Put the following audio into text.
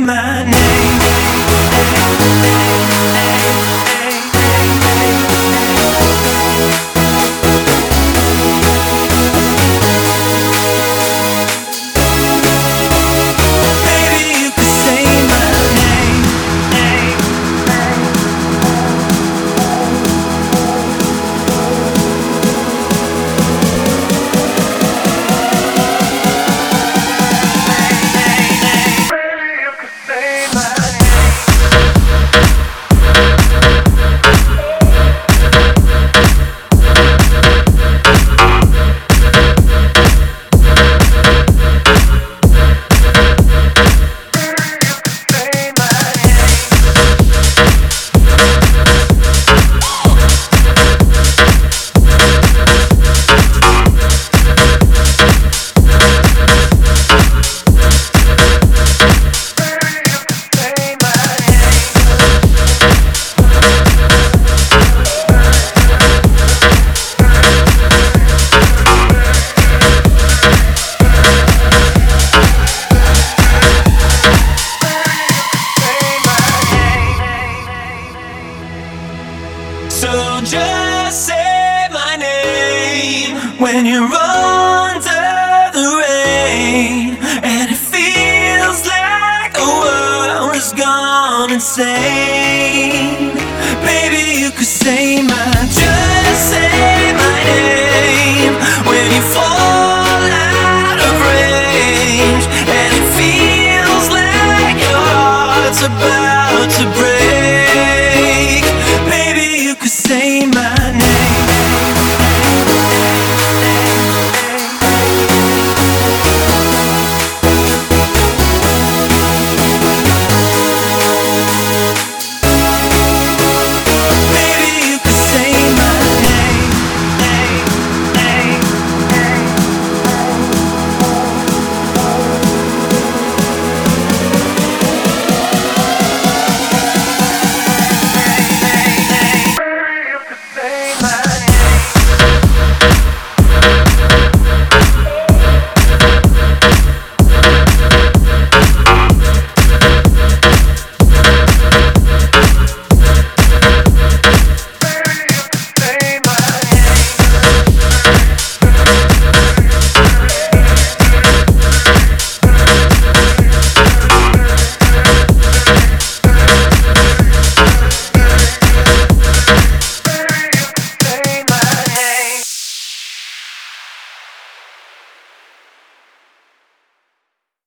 my name. Baby, you could say my name. So just say my name when you're under the rain, and it feels like the world has gone insane. Baby, you could say just say my name when you fall out of range, and it feels like your heart's about to break.